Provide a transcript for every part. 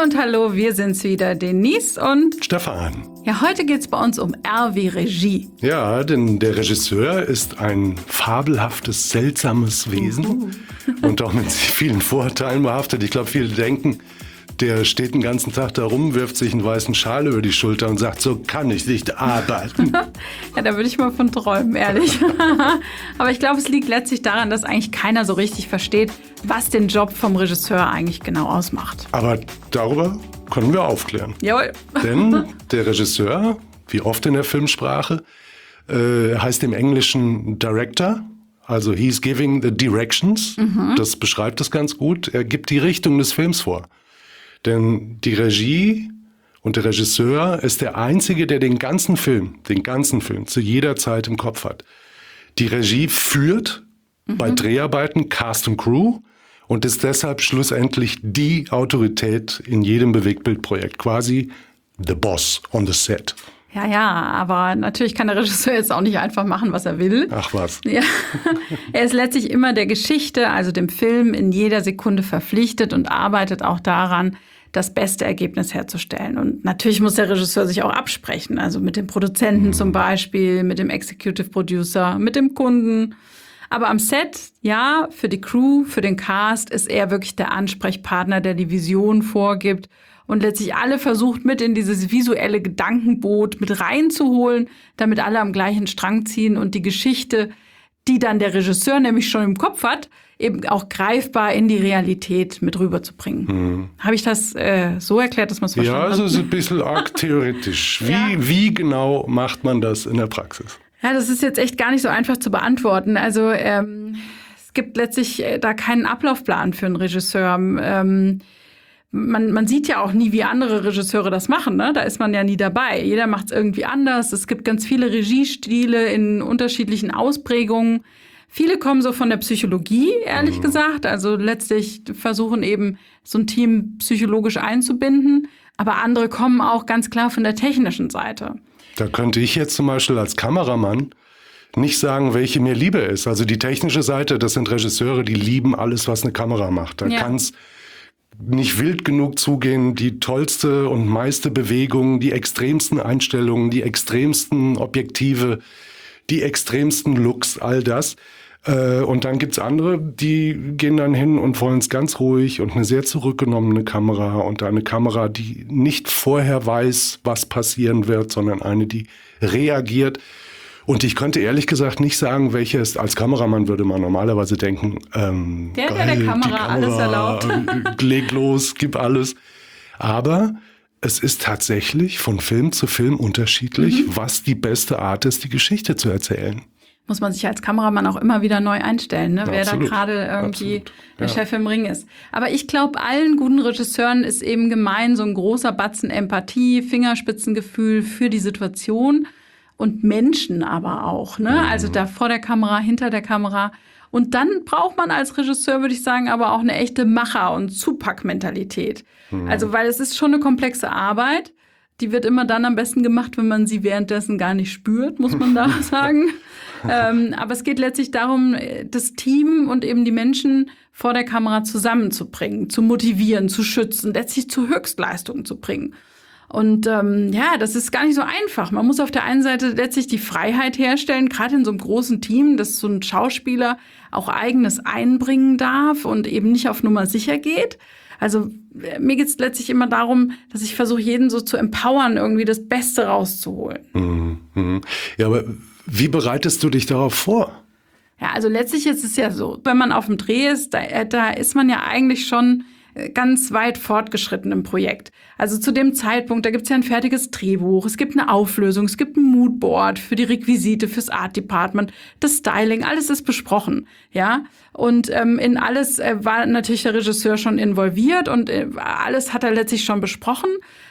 und hallo, wir sind's wieder, Denise und Stefan. Ja, heute geht's bei uns um R wie Regie. Ja, denn der Regisseur ist ein fabelhaftes, seltsames Wesen und auch mit vielen Vorurteilen behaftet. Ich glaube, viele denken, der steht den ganzen Tag da rum, wirft sich einen weißen Schal über die Schulter und sagt, so kann ich nicht arbeiten. Ja, da würde ich mal von träumen, ehrlich. Aber ich glaube, es liegt letztlich daran, dass eigentlich keiner so richtig versteht, was den Job vom Regisseur eigentlich genau ausmacht. Aber darüber können wir aufklären. Jawohl. Denn der Regisseur, wie oft in der Filmsprache, heißt im Englischen Director. Also he's giving the directions. Das beschreibt es ganz gut. Er gibt die Richtung des Films vor. Denn die Regie und der Regisseur ist der Einzige, der den ganzen Film zu jeder Zeit im Kopf hat. Die Regie führt bei Dreharbeiten Cast und Crew und ist deshalb schlussendlich die Autorität in jedem Bewegtbildprojekt. Quasi the boss on the set. Ja, aber natürlich kann der Regisseur jetzt auch nicht einfach machen, was er will. Ach was. Ja. Er ist letztlich immer der Geschichte, also dem Film, in jeder Sekunde verpflichtet und arbeitet auch daran, das beste Ergebnis herzustellen. Und natürlich muss der Regisseur sich auch absprechen, also mit dem Produzenten zum Beispiel, mit dem Executive Producer, mit dem Kunden. Aber am Set, ja, für die Crew, für den Cast ist er wirklich der Ansprechpartner, der die Vision vorgibt und letztlich alle versucht, mit in dieses visuelle Gedankenboot mit reinzuholen, damit alle am gleichen Strang ziehen und die Geschichte, die dann der Regisseur nämlich schon im Kopf hat, eben auch greifbar in die Realität mit rüberzubringen. Habe ich das so erklärt, dass man es verstanden hat? Ja, also so ein bisschen arg theoretisch. Wie genau macht man das in der Praxis? Ja, das ist jetzt echt gar nicht so einfach zu beantworten. Also es gibt letztlich da keinen Ablaufplan für einen Regisseur. Man sieht ja auch nie, wie andere Regisseure das machen, ne? Da ist man ja nie dabei. Jeder macht es irgendwie anders. Es gibt ganz viele Regiestile in unterschiedlichen Ausprägungen. Viele kommen so von der Psychologie, ehrlich gesagt. Also letztlich versuchen eben, so ein Team psychologisch einzubinden. Aber andere kommen auch ganz klar von der technischen Seite. Da könnte ich jetzt zum Beispiel als Kameramann nicht sagen, welche mir lieber ist. Also die technische Seite, das sind Regisseure, die lieben alles, was eine Kamera macht. Da kann es nicht wild genug zugehen, die tollste und meiste Bewegung, die extremsten Einstellungen, die extremsten Objektive, die extremsten Looks, all das. Und dann gibt's andere, die gehen dann hin und wollen es ganz ruhig und eine sehr zurückgenommene Kamera und eine Kamera, die nicht vorher weiß, was passieren wird, sondern eine, die reagiert. Und ich könnte ehrlich gesagt nicht sagen, welches, als Kameramann würde man normalerweise denken, der Kamera alles erlaubt. Leg los, gib alles. Aber es ist tatsächlich von Film zu Film unterschiedlich, was die beste Art ist, die Geschichte zu erzählen. Muss man sich als Kameramann auch immer wieder neu einstellen, ne? Wer da gerade irgendwie der Chef im Ring ist. Aber ich glaube, allen guten Regisseuren ist eben gemein so ein großer Batzen Empathie, Fingerspitzengefühl für die Situation und Menschen aber auch, ne? Also da vor der Kamera, hinter der Kamera. Und dann braucht man als Regisseur, würde ich sagen, aber auch eine echte Macher- und Zupackmentalität. Also weil es ist schon eine komplexe Arbeit. Die wird immer dann am besten gemacht, wenn man sie währenddessen gar nicht spürt, muss man da sagen. Aber es geht letztlich darum, das Team und eben die Menschen vor der Kamera zusammenzubringen, zu motivieren, zu schützen, letztlich zu Höchstleistungen zu bringen. Und das ist gar nicht so einfach. Man muss auf der einen Seite letztlich die Freiheit herstellen, gerade in so einem großen Team, dass so ein Schauspieler auch Eigenes einbringen darf und eben nicht auf Nummer sicher geht. Also mir geht es letztlich immer darum, dass ich versuche, jeden so zu empowern, irgendwie das Beste rauszuholen. Ja, aber wie bereitest du dich darauf vor? Ja, also letztlich ist es ja so, wenn man auf dem Dreh ist, da ist man ja eigentlich schon ganz weit fortgeschritten im Projekt. Also zu dem Zeitpunkt, da gibt's ja ein fertiges Drehbuch, es gibt eine Auflösung, es gibt ein Moodboard für die Requisite, fürs Art Department, das Styling, alles ist besprochen, ja. Und in alles war natürlich der Regisseur schon involviert und alles hat er letztlich schon besprochen.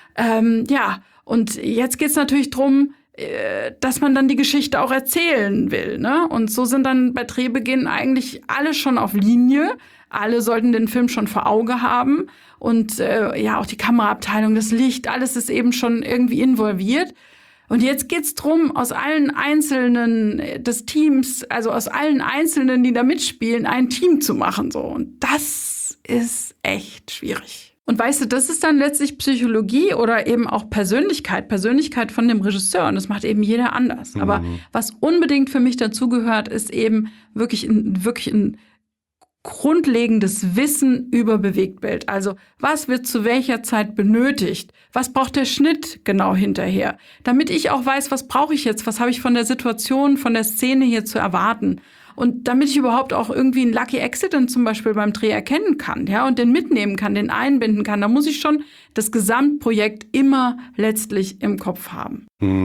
Und jetzt geht's natürlich drum, dass man dann die Geschichte auch erzählen will, ne? Und so sind dann bei Drehbeginn eigentlich alle schon auf Linie. Alle sollten den Film schon vor Auge haben. Und auch die Kameraabteilung, das Licht, alles ist eben schon irgendwie involviert. Und jetzt geht's drum, aus allen Einzelnen des Teams, also aus allen Einzelnen, die da mitspielen, ein Team zu machen. So. Und das ist echt schwierig. Und weißt du, das ist dann letztlich Psychologie oder eben auch Persönlichkeit von dem Regisseur. Und das macht eben jeder anders. Aber was unbedingt für mich dazugehört, ist eben wirklich ein grundlegendes Wissen über Bewegtbild. Also was wird zu welcher Zeit benötigt? Was braucht der Schnitt genau hinterher? Damit ich auch weiß, was brauche ich jetzt? Was habe ich von der Situation, von der Szene hier zu erwarten? Und damit ich überhaupt auch irgendwie einen Lucky Accident zum Beispiel beim Dreh erkennen kann, ja, und den mitnehmen kann, den einbinden kann, da muss ich schon das Gesamtprojekt immer letztlich im Kopf haben.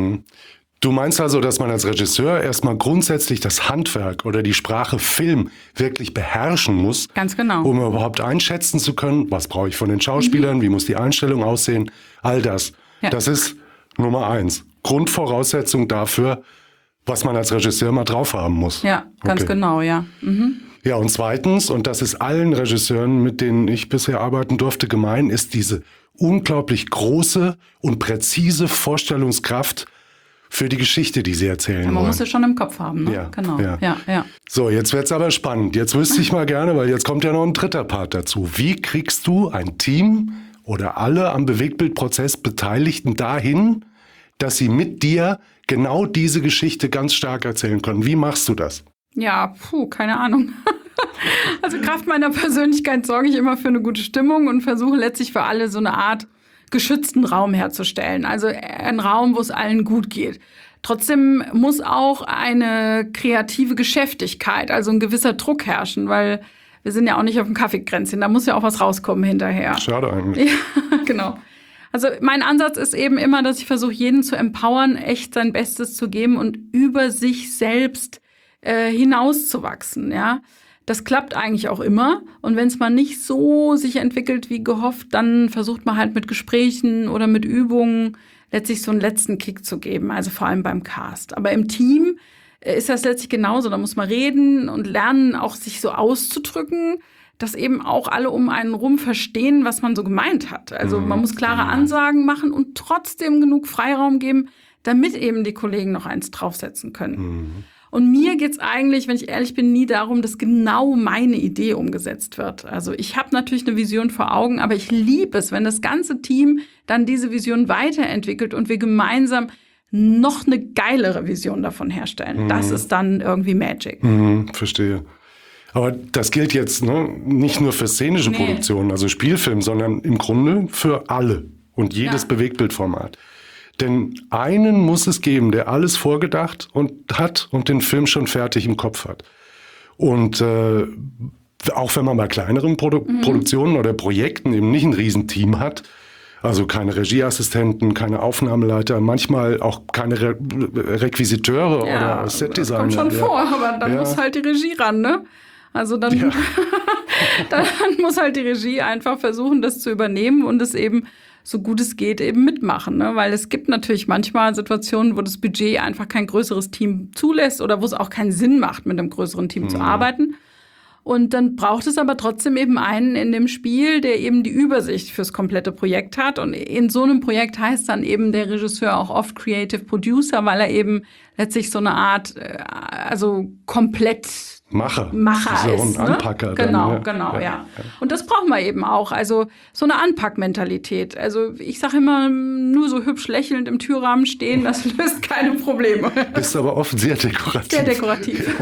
Du meinst also, dass man als Regisseur erstmal grundsätzlich das Handwerk oder die Sprache Film wirklich beherrschen muss? Ganz genau. Um überhaupt einschätzen zu können, was brauche ich von den Schauspielern, wie muss die Einstellung aussehen, all das. Ja. Das ist Nummer 1. Grundvoraussetzung dafür, was man als Regisseur mal drauf haben muss. Ja, ganz genau, ja. Ja, und zweitens, und das ist allen Regisseuren, mit denen ich bisher arbeiten durfte, gemein, ist diese unglaublich große und präzise Vorstellungskraft für die Geschichte, die sie erzählen wollen. Man muss es schon im Kopf haben, ne? Ja, genau. Ja. So, jetzt wird's aber spannend. Jetzt wüsste ich mal gerne, weil jetzt kommt ja noch ein dritter Part dazu. Wie kriegst du ein Team oder alle am Bewegtbildprozess Beteiligten dahin, dass sie mit dir genau diese Geschichte ganz stark erzählen können? Wie machst du das? Ja, keine Ahnung. Also Kraft meiner Persönlichkeit sorge ich immer für eine gute Stimmung und versuche letztlich für alle so eine Art geschützten Raum herzustellen. Also ein Raum, wo es allen gut geht. Trotzdem muss auch eine kreative Geschäftigkeit, also ein gewisser Druck herrschen, weil wir sind ja auch nicht auf dem Kaffeekränzchen. Da muss ja auch was rauskommen hinterher. Schade eigentlich. Ja, genau. Also mein Ansatz ist eben immer, dass ich versuche, jeden zu empowern, echt sein Bestes zu geben und über sich selbst hinauszuwachsen, ja. Das klappt eigentlich auch immer. Und wenn es mal nicht so sich entwickelt wie gehofft, dann versucht man halt mit Gesprächen oder mit Übungen letztlich so einen letzten Kick zu geben, also vor allem beim Cast. Aber im Team ist das letztlich genauso. Da muss man reden und lernen, auch sich so auszudrücken, dass eben auch alle um einen rum verstehen, was man so gemeint hat. Also man muss klare Ansagen machen und trotzdem genug Freiraum geben, damit eben die Kollegen noch eins draufsetzen können. Und mir geht's eigentlich, wenn ich ehrlich bin, nie darum, dass genau meine Idee umgesetzt wird. Also ich habe natürlich eine Vision vor Augen, aber ich liebe es, wenn das ganze Team dann diese Vision weiterentwickelt und wir gemeinsam noch eine geilere Vision davon herstellen. Das ist dann irgendwie Magic. Verstehe. Aber das gilt jetzt nicht nur für szenische Produktionen, also Spielfilm, sondern im Grunde für alle und jedes Bewegtbildformat. Denn einen muss es geben, der alles vorgedacht hat und den Film schon fertig im Kopf hat. Und auch wenn man bei kleineren Produktionen oder Projekten eben nicht ein Riesenteam hat, also keine Regieassistenten, keine Aufnahmeleiter, manchmal auch keine Requisiteure oder Setdesigner. Das kommt schon vor, aber dann muss halt die Regie ran, ne? Also dann muss halt die Regie einfach versuchen, das zu übernehmen und es eben so gut es geht eben mitmachen, ne? Weil es gibt natürlich manchmal Situationen, wo das Budget einfach kein größeres Team zulässt oder wo es auch keinen Sinn macht, mit einem größeren Team zu arbeiten. Und dann braucht es aber trotzdem eben einen in dem Spiel, der eben die Übersicht fürs komplette Projekt hat. Und in so einem Projekt heißt dann eben der Regisseur auch oft Creative Producer, weil er eben letztlich so eine Art, also komplett Macher ist. So ein Anpacker. Genau, ja. Und das brauchen wir eben auch. Also so eine Anpackmentalität. Also ich sage immer, nur so hübsch lächelnd im Türrahmen stehen, das löst keine Probleme. Bist aber oft sehr dekorativ. Sehr dekorativ.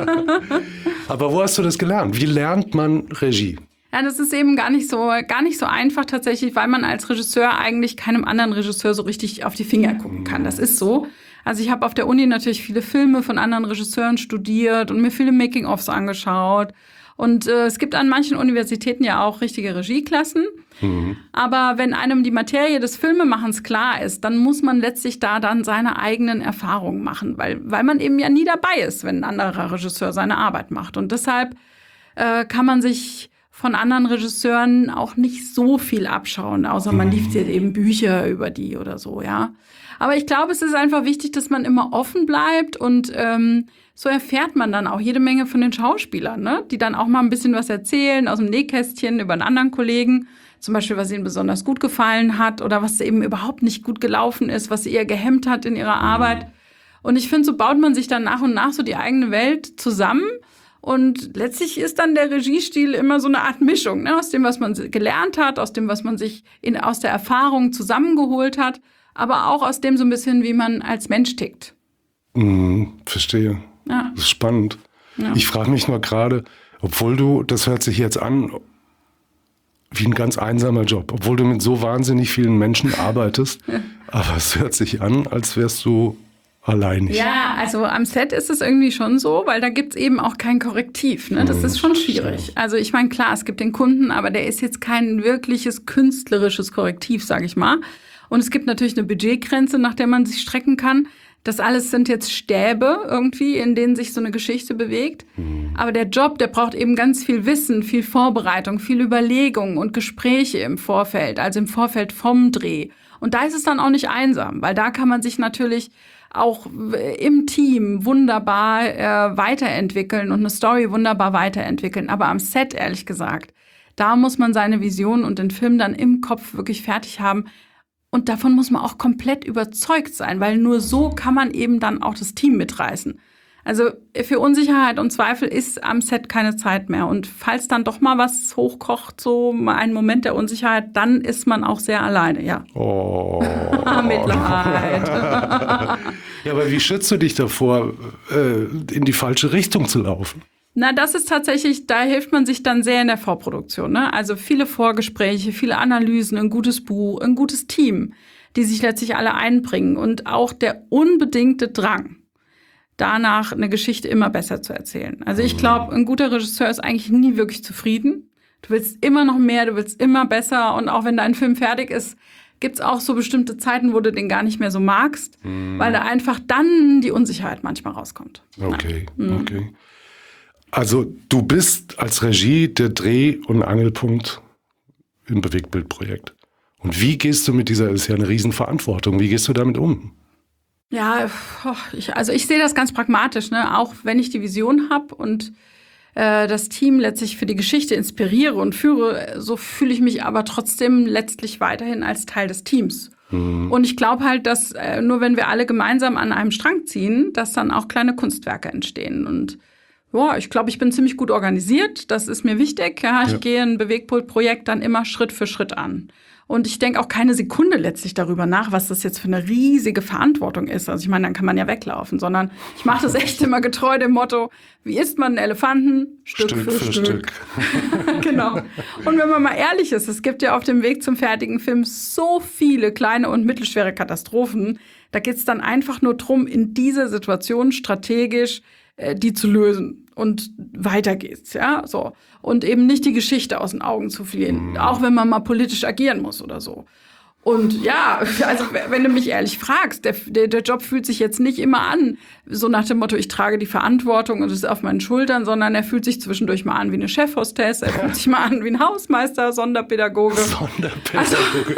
Aber wo hast du das gelernt? Wie lernt man Regie? Ja, das ist eben gar nicht so einfach tatsächlich, weil man als Regisseur eigentlich keinem anderen Regisseur so richtig auf die Finger gucken kann. Das ist so. Also ich habe auf der Uni natürlich viele Filme von anderen Regisseuren studiert und mir viele Making-ofs angeschaut. Und es gibt an manchen Universitäten ja auch richtige Regieklassen. Aber wenn einem die Materie des Filmemachens klar ist, dann muss man letztlich da dann seine eigenen Erfahrungen machen, weil man eben ja nie dabei ist, wenn ein anderer Regisseur seine Arbeit macht. Und deshalb kann man sich von anderen Regisseuren auch nicht so viel abschauen, außer man liest jetzt eben Bücher über die oder so, ja. Aber ich glaube, es ist einfach wichtig, dass man immer offen bleibt und so erfährt man dann auch jede Menge von den Schauspielern, ne? Die dann auch mal ein bisschen was erzählen aus dem Nähkästchen über einen anderen Kollegen, zum Beispiel, was ihnen besonders gut gefallen hat oder was eben überhaupt nicht gut gelaufen ist, was sie eher gehemmt hat in ihrer Arbeit. Und ich finde, so baut man sich dann nach und nach so die eigene Welt zusammen. Und letztlich ist dann der Regiestil immer so eine Art Mischung, ne? Aus dem, was man gelernt hat, aus dem, was man sich aus der Erfahrung zusammengeholt hat, aber auch aus dem so ein bisschen, wie man als Mensch tickt. Verstehe. Ja. Das ist spannend. Ja. Ich frage mich nur gerade, das hört sich jetzt an wie ein ganz einsamer Job, obwohl du mit so wahnsinnig vielen Menschen arbeitest, aber es hört sich an, als wärst du alleinig. Ja, also am Set ist es irgendwie schon so, weil da gibt's eben auch kein Korrektiv. Ne? Das ist schon schwierig. Also ich meine, klar, es gibt den Kunden, aber der ist jetzt kein wirkliches künstlerisches Korrektiv, sage ich mal. Und es gibt natürlich eine Budgetgrenze, nach der man sich strecken kann. Das alles sind jetzt Stäbe irgendwie, in denen sich so eine Geschichte bewegt. Aber der Job, der braucht eben ganz viel Wissen, viel Vorbereitung, viel Überlegung und Gespräche im Vorfeld, also im Vorfeld vom Dreh. Und da ist es dann auch nicht einsam, weil da kann man sich natürlich auch im Team wunderbar weiterentwickeln und eine Story wunderbar weiterentwickeln. Aber am Set, ehrlich gesagt, da muss man seine Vision und den Film dann im Kopf wirklich fertig haben. Und davon muss man auch komplett überzeugt sein, weil nur so kann man eben dann auch das Team mitreißen. Also für Unsicherheit und Zweifel ist am Set keine Zeit mehr. Und falls dann doch mal was hochkocht, so ein Moment der Unsicherheit, dann ist man auch sehr alleine, ja. Oh. Mitleid. Ja, aber wie schützt du dich davor, in die falsche Richtung zu laufen? Na, das ist tatsächlich, da hilft man sich dann sehr in der Vorproduktion, ne? Also viele Vorgespräche, viele Analysen, ein gutes Buch, ein gutes Team, die sich letztlich alle einbringen und auch der unbedingte Drang, danach eine Geschichte immer besser zu erzählen. Also ich glaube, ein guter Regisseur ist eigentlich nie wirklich zufrieden. Du willst immer noch mehr, du willst immer besser und auch wenn dein Film fertig ist, gibt's auch so bestimmte Zeiten, wo du den gar nicht mehr so magst, weil da einfach dann die Unsicherheit manchmal rauskommt. Okay, okay. Also du bist als Regie der Dreh- und Angelpunkt im Bewegtbildprojekt. Und wie gehst du mit das ist ja eine Riesenverantwortung, wie gehst du damit um? Ja, ich sehe das ganz pragmatisch, ne? Auch wenn ich die Vision habe und das Team letztlich für die Geschichte inspiriere und führe, so fühle ich mich aber trotzdem letztlich weiterhin als Teil des Teams. Und ich glaube halt, dass nur wenn wir alle gemeinsam an einem Strang ziehen, dass dann auch kleine Kunstwerke entstehen. Und ja, ich glaube, ich bin ziemlich gut organisiert. Das ist mir wichtig. Ja, ich gehe ein Bewegtbildprojekt dann immer Schritt für Schritt an. Und ich denke auch keine Sekunde letztlich darüber nach, was das jetzt für eine riesige Verantwortung ist. Also ich meine, dann kann man ja weglaufen, sondern ich mache das echt immer getreu dem Motto, wie isst man einen Elefanten? Stück für Stück. Genau. Und wenn man mal ehrlich ist, es gibt ja auf dem Weg zum fertigen Film so viele kleine und mittelschwere Katastrophen. Da geht es dann einfach nur drum, in dieser Situation strategisch die zu lösen. Und weiter geht's, ja, so. Und eben nicht die Geschichte aus den Augen zu verlieren, auch wenn man mal politisch agieren muss oder so. Und ja, also wenn du mich ehrlich fragst, der Job fühlt sich jetzt nicht immer an, so nach dem Motto, ich trage die Verantwortung und es ist auf meinen Schultern, sondern er fühlt sich zwischendurch mal an wie eine Chefhostess, er fühlt sich mal an wie ein Hausmeister, Sonderpädagoge. Also,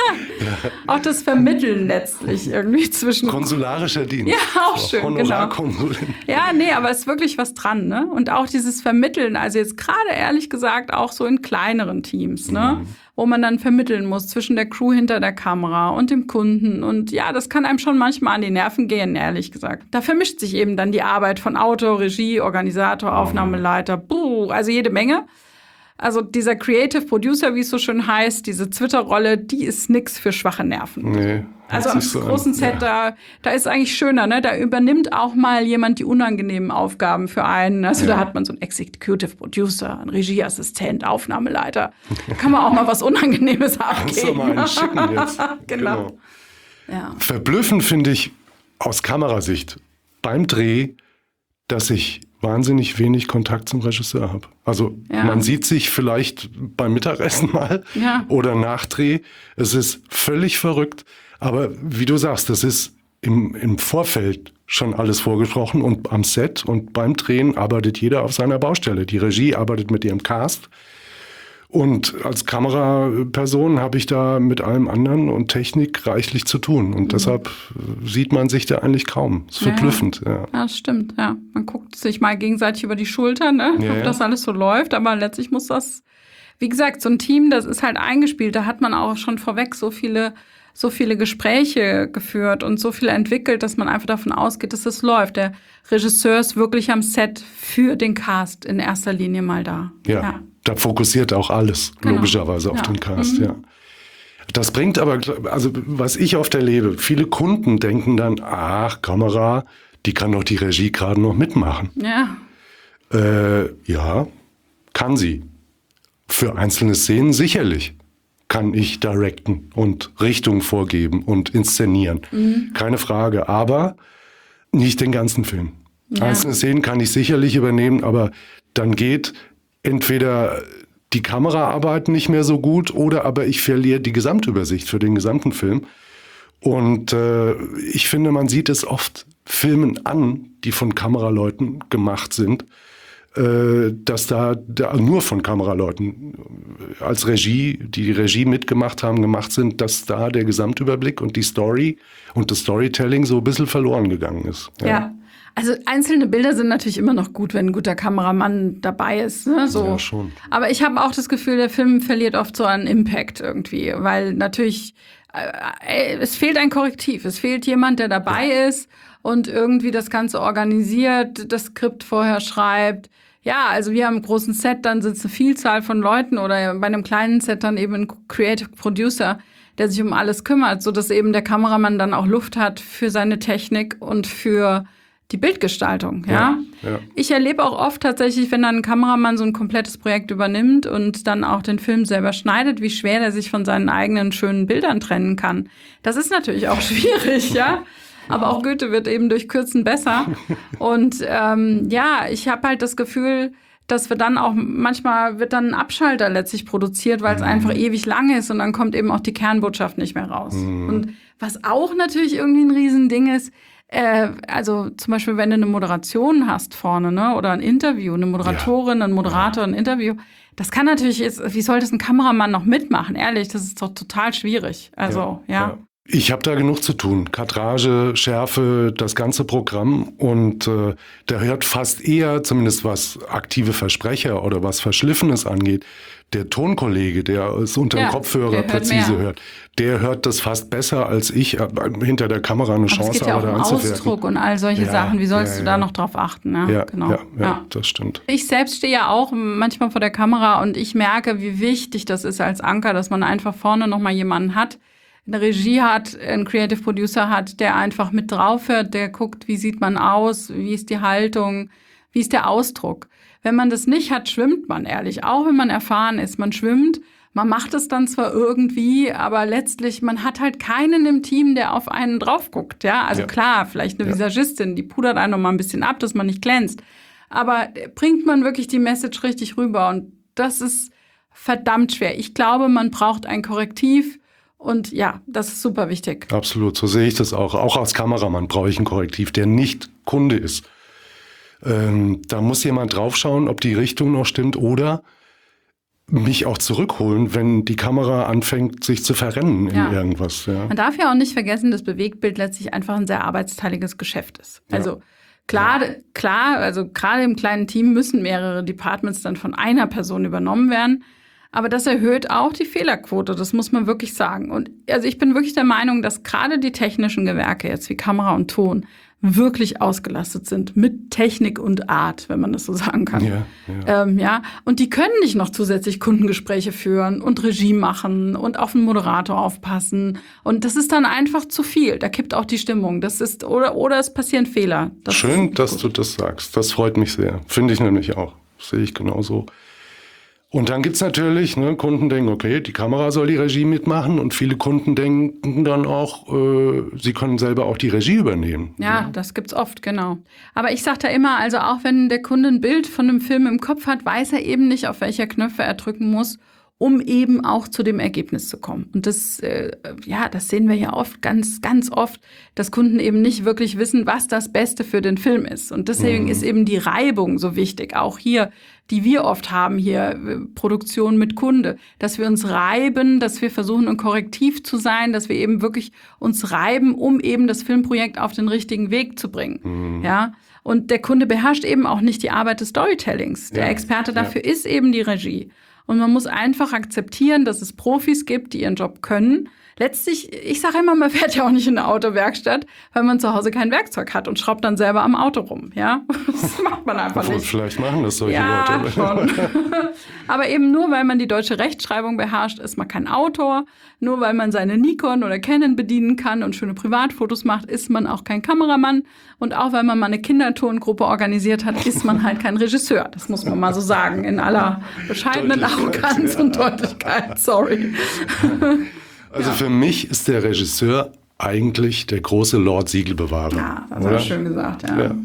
auch das Vermitteln letztlich irgendwie zwischen... Konsularischer Dienst. Ja, auch schön, genau. Ja, nee, aber es ist wirklich was dran, ne? Und auch dieses Vermitteln, also jetzt gerade ehrlich gesagt auch so in kleineren Teams, ne? Wo man dann vermitteln muss zwischen der Crew hinter der Kamera und dem Kunden. Und ja, das kann einem schon manchmal an die Nerven gehen, ehrlich gesagt. Da vermischt sich eben dann die Arbeit von Autor, Regie, Organisator, Aufnahmeleiter, also jede Menge. Also dieser Creative Producer, wie es so schön heißt, diese Twitter-Rolle, die ist nix für schwache Nerven. Nee. Also am großen Set, da ist es eigentlich schöner, ne? Da übernimmt auch mal jemand die unangenehmen Aufgaben für einen. Also da hat man so einen Executive Producer, einen Regieassistent, Aufnahmeleiter. Da kann man auch mal was Unangenehmes abgeben. Kannst du mal einen schicken jetzt. Genau. Ja. Verblüffend finde ich aus Kamerasicht beim Dreh, dass ich wahnsinnig wenig Kontakt zum Regisseur habe. Also man sieht sich vielleicht beim Mittagessen mal oder nach Dreh. Es ist völlig verrückt. Aber wie du sagst, das ist im Vorfeld schon alles vorgesprochen und am Set und beim Drehen arbeitet jeder auf seiner Baustelle. Die Regie arbeitet mit ihrem Cast. Und als Kameraperson habe ich da mit allem anderen und Technik reichlich zu tun. Und deshalb sieht man sich da eigentlich kaum. Das ist verblüffend. Ja, das stimmt. Ja. Man guckt sich mal gegenseitig über die Schulter, ne? Ob das alles so läuft. Aber letztlich muss das, wie gesagt, so ein Team, das ist halt eingespielt. Da hat man auch schon vorweg so viele so viele Gespräche geführt und so viel entwickelt, dass man einfach davon ausgeht, dass es läuft. Der Regisseur ist wirklich am Set für den Cast in erster Linie mal da. Ja. Da fokussiert auch alles logischerweise auf den Cast, ja. Das bringt aber, also was ich oft erlebe, viele Kunden denken dann, Kamera, die kann doch die Regie gerade noch mitmachen. Ja. Ja, kann sie. Für einzelne Szenen sicherlich kann ich directen und Richtung vorgeben und inszenieren. Keine Frage, aber nicht den ganzen Film. Ja. Einzelne Szenen kann ich sicherlich übernehmen, aber dann geht entweder die Kameraarbeit nicht mehr so gut oder aber ich verliere die Gesamtübersicht für den gesamten Film. Und ich finde, man sieht es oft Filmen an, die von Kameraleuten gemacht sind, dass da nur von Kameraleuten als Regie, die Regie mitgemacht haben, gemacht sind, dass da der Gesamtüberblick und die Story und das Storytelling so ein bisschen verloren gegangen ist. Ja. Also einzelne Bilder sind natürlich immer noch gut, wenn ein guter Kameramann dabei ist. Ne? So. Ja, schon. Aber ich habe auch das Gefühl, der Film verliert oft so an Impact irgendwie, weil natürlich es fehlt ein Korrektiv. Es fehlt jemand, der dabei ist und irgendwie das Ganze organisiert, das Skript vorher schreibt. Ja, also wir haben einen großen Set, dann sitzt eine Vielzahl von Leuten oder bei einem kleinen Set dann eben ein Creative Producer, der sich um alles kümmert, sodass eben der Kameramann dann auch Luft hat für seine Technik und für die Bildgestaltung, ja. Ich erlebe auch oft tatsächlich, wenn dann ein Kameramann so ein komplettes Projekt übernimmt und dann auch den Film selber schneidet, wie schwer der sich von seinen eigenen schönen Bildern trennen kann. Das ist natürlich auch schwierig, ja. Aber auch Goethe wird eben durch Kürzen besser. Und ich habe halt das Gefühl, dass wir dann auch, manchmal wird dann ein Abschalter letztlich produziert, weil es einfach ewig lang ist und dann kommt eben auch die Kernbotschaft nicht mehr raus. Und was auch natürlich irgendwie ein Riesending ist, also zum Beispiel, wenn du eine Moderation hast vorne, ne, oder ein Interview, eine Moderatorin, ein Moderator, ein Interview, das kann natürlich, wie soll das ein Kameramann noch mitmachen? Ehrlich, das ist doch total schwierig. Also, ja. Ich habe da genug zu tun. Kadrage, Schärfe, das ganze Programm. Und da hört fast eher, zumindest was aktive Versprecher oder was Verschliffenes angeht, der Tonkollege, der es unter dem Kopfhörer präzise hört, der hört das fast besser als ich, hinter der Kamera eine Chance aber da anzuwerten. Ausdruck und all solche Sachen. Wie sollst du da noch drauf achten? Ne? Ja, das stimmt. Ich selbst stehe ja auch manchmal vor der Kamera und ich merke, wie wichtig das ist als Anker, dass man einfach vorne noch mal jemanden hat, eine Regie hat, einen Creative Producer hat, der einfach mit drauf hört, der guckt, wie sieht man aus, wie ist die Haltung, wie ist der Ausdruck. Wenn man das nicht hat, schwimmt man ehrlich. Auch wenn man erfahren ist, man schwimmt, man macht es dann zwar irgendwie, aber letztlich, man hat halt keinen im Team, der auf einen drauf guckt. Ja? Also klar, vielleicht eine Visagistin, die pudert einen noch mal ein bisschen ab, dass man nicht glänzt. Aber bringt man wirklich die Message richtig rüber? Und das ist verdammt schwer. Ich glaube, man braucht ein Korrektiv. Und ja, das ist super wichtig. Absolut, so sehe ich das auch. Auch als Kameramann brauche ich ein Korrektiv, der nicht Kunde ist. Da muss jemand draufschauen, ob die Richtung noch stimmt oder mich auch zurückholen, wenn die Kamera anfängt, sich zu verrennen in irgendwas. Ja. Man darf ja auch nicht vergessen, dass Bewegtbild letztlich einfach ein sehr arbeitsteiliges Geschäft ist. Also klar, also gerade im kleinen Team müssen mehrere Departments dann von einer Person übernommen werden. Aber das erhöht auch die Fehlerquote, das muss man wirklich sagen. Und also ich bin wirklich der Meinung, dass gerade die technischen Gewerke jetzt wie Kamera und Ton wirklich ausgelastet sind mit Technik und Art, wenn man das so sagen kann. Und die können nicht noch zusätzlich Kundengespräche führen und Regie machen und auf den Moderator aufpassen. Und das ist dann einfach zu viel. Da kippt auch die Stimmung. Das ist oder es passieren Fehler. Schön, dass du das sagst. Das freut mich sehr. Finde ich nämlich auch. Das sehe ich genauso. Und dann gibt's natürlich, Kunden denken, okay, die Kamera soll die Regie mitmachen und viele Kunden denken dann auch, sie können selber auch die Regie übernehmen. Ja, das gibt's oft, genau. Aber ich sage da immer, also auch wenn der Kunde ein Bild von einem Film im Kopf hat, weiß er eben nicht, auf welche Knöpfe er drücken muss, um eben auch zu dem Ergebnis zu kommen. Und das sehen wir ja oft, ganz, ganz oft, dass Kunden eben nicht wirklich wissen, was das Beste für den Film ist. Und deswegen ist eben die Reibung so wichtig. Auch hier, die wir oft haben, hier Produktion mit Kunde, dass wir uns reiben, dass wir versuchen, ein Korrektiv zu sein, dass wir eben wirklich uns reiben, um eben das Filmprojekt auf den richtigen Weg zu bringen. Ja. Und der Kunde beherrscht eben auch nicht die Arbeit des Storytellings. Der Experte dafür ist eben die Regie. Und man muss einfach akzeptieren, dass es Profis gibt, die ihren Job können. Letztlich, ich sage immer, man fährt ja auch nicht in eine Autowerkstatt, weil man zu Hause kein Werkzeug hat und schraubt dann selber am Auto rum. Ja? Das macht man einfach nicht. Vielleicht machen das solche Leute. Schon. Aber eben nur, weil man die deutsche Rechtschreibung beherrscht, ist man kein Autor. Nur weil man seine Nikon oder Canon bedienen kann und schöne Privatfotos macht, ist man auch kein Kameramann. Und auch weil man mal eine Kindertongruppe organisiert hat, ist man halt kein Regisseur. Das muss man mal so sagen, in aller bescheidenen Arroganz und Deutlichkeit. Sorry. Also für mich ist der Regisseur eigentlich der große Lord Siegelbewahrer. Ja, das hast du schön gesagt, ja.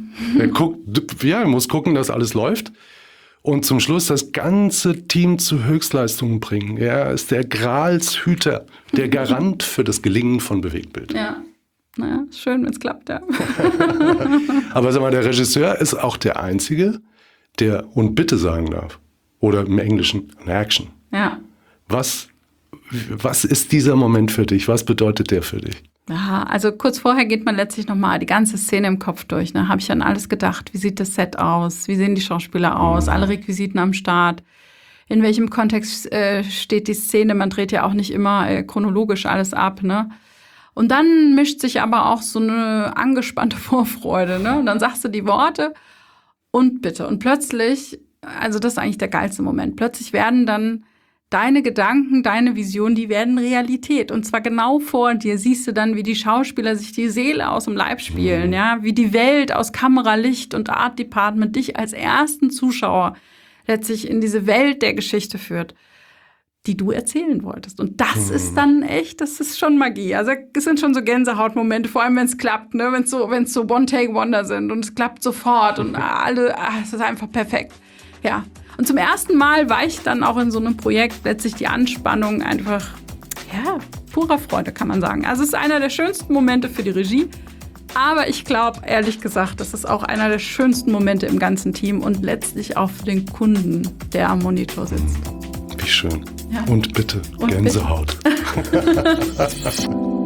Er muss gucken, dass alles läuft und zum Schluss das ganze Team zu Höchstleistungen bringen. Er ist der Gralshüter, der Garant für das Gelingen von Bewegtbild. Ja, naja, schön, wenn es klappt, ja. Aber sag mal, der Regisseur ist auch der Einzige, der und bitte sagen darf. Oder im Englischen, an Action. Ja. Was ist dieser Moment für dich? Was bedeutet der für dich? Ja, also kurz vorher geht man letztlich nochmal die ganze Szene im Kopf durch. Ne? Habe ich an alles gedacht. Wie sieht das Set aus? Wie sehen die Schauspieler aus? Alle Requisiten am Start. In welchem Kontext steht die Szene? Man dreht ja auch nicht immer chronologisch alles ab. Ne? Und dann mischt sich aber auch so eine angespannte Vorfreude. Ne? Und dann sagst du die Worte und bitte. Und plötzlich, also das ist eigentlich der geilste Moment, plötzlich werden dann deine Gedanken, deine Visionen, die werden Realität. Und zwar genau vor dir siehst du dann, wie die Schauspieler sich die Seele aus dem Leib spielen, ja, wie die Welt aus Kamera, Licht und Art Department dich als ersten Zuschauer letztlich in diese Welt der Geschichte führt, die du erzählen wolltest. Und das ist dann echt, das ist schon Magie. Also es sind schon so Gänsehautmomente, vor allem wenn es klappt, ne, wenn es so One-Take-Wonder sind und es klappt sofort und es ist einfach perfekt. Ja. Und zum ersten Mal weicht dann auch in so einem Projekt letztlich die Anspannung einfach, ja, purer Freude, kann man sagen. Also es ist einer der schönsten Momente für die Regie. Aber ich glaube, ehrlich gesagt, das ist auch einer der schönsten Momente im ganzen Team und letztlich auch für den Kunden, der am Monitor sitzt. Wie schön. Ja. Und bitte, Gänsehaut. Bitte.